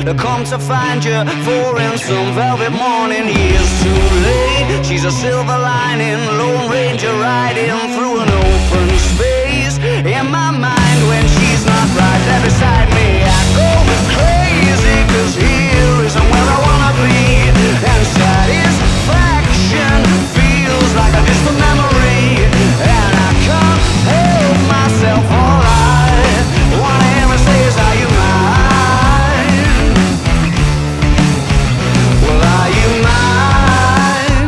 to come to find you for in some velvet morning. Years too late, she's a silver lining, Lone Ranger riding through an open space. In my mind when she's not right there beside me, I go crazy, 'cause here isn't where I wanna be. And satisfaction feels like a distant memory, and I can't help myself. All I wanna hear her say is, are you mine? Well, are you mine?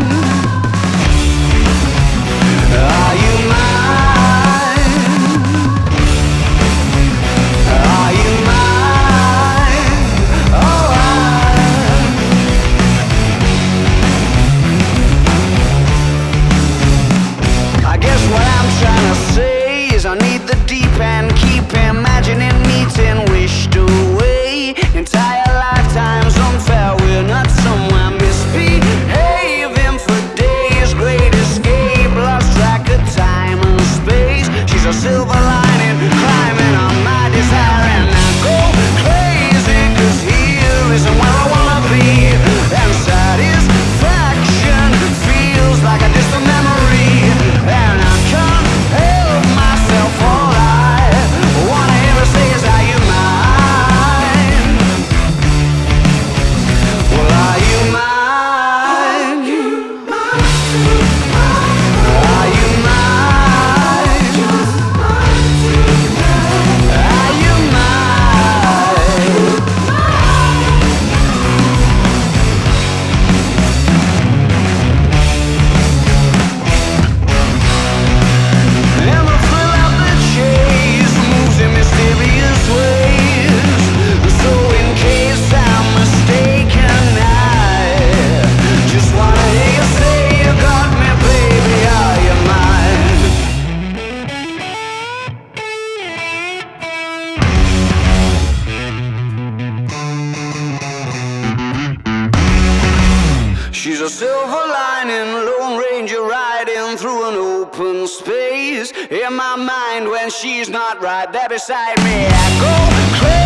Are you mine? Are you mine? Oh, I guess what I'm trying to say is I need the deep end, keep imagining meeting wished away. Entire lifetimes unfair, we're not somewhere misbehaving for days. Great escape, lost track of time and space. She's a silver lining, climbing on my desire, and I go crazy, 'cause here isn't where I wanna be. And satisfaction feels like a distant memory, and I can't help myself. All I wanna hear her say is, are you mine? Well, are you mine? Are you mine? Are you mine? And the thrill of the chase moves in mysterious ways. So in case I'm mistaken, I just wanna hear you say you got me, baby. Are you mine? She's a silver lining, Lone Ranger riding through an open space. In my mind when she's not right there beside me, I go crazy.